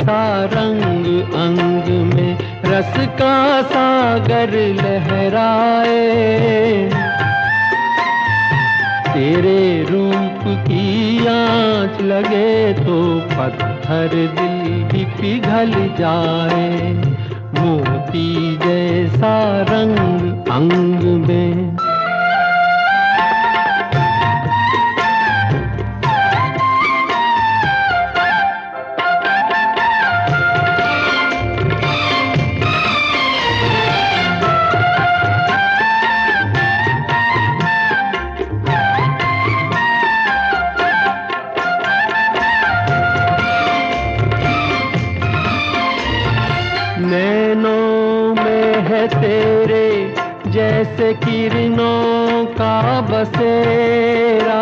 जैसा रंग अंग में रस का सागर लहराए। तेरे रूप की आँच लगे तो पत्थर दिल भी पिघल जाए। मोती जैसा रंग अंग में। नैनों में है तेरे जैसे किरणों का बसेरा।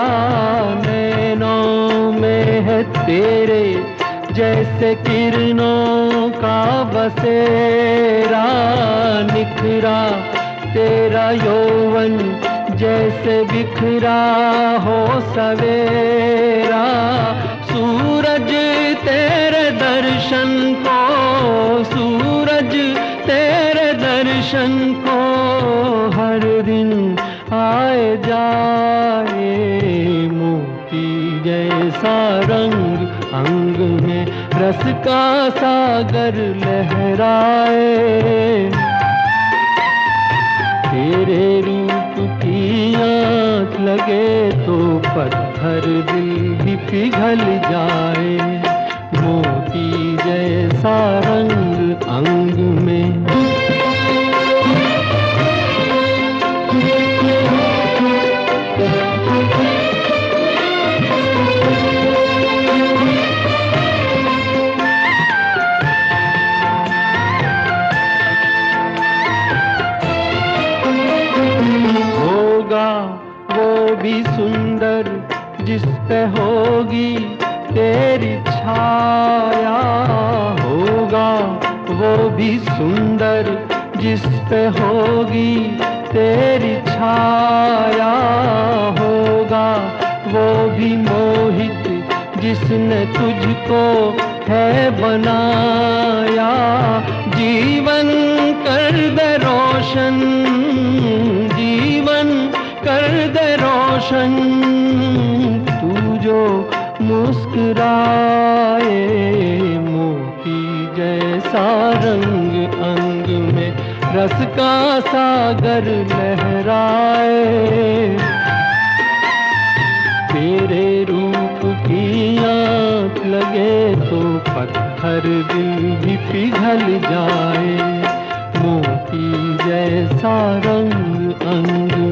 नैनों में है तेरे जैसे किरणों का बसेरा। निखरा तेरा यौवन जैसे बिखरा हो सवेरा। सूरज तेरे दर्शन को, सूरज तेरे दर्शन को हर दिन आए जाए। मोती जैसा रंग अंग में रस का सागर लहराए। तेरे रूप की आँच लगे तो पत्थर दिल भी पिघल जाए। मोती जैसा रंग अंग में। होगा वो भी सुंदर जिस पे होगी तेरी छाया। होगा वो भी सुंदर जिस पे होगी तेरी छाया। होगा वो भी मोहित जिसने तुझको है बनाया। जीवन कर दे रोशन, जीवन कर दे रोशन तू जो मुस्कुराए। मोती जैसा रंग अंग में रस का सागर लहराए। तेरे रूप की आँच लगे तो पत्थर दिल भी पिघल जाए। मोती जैसा रंग अंग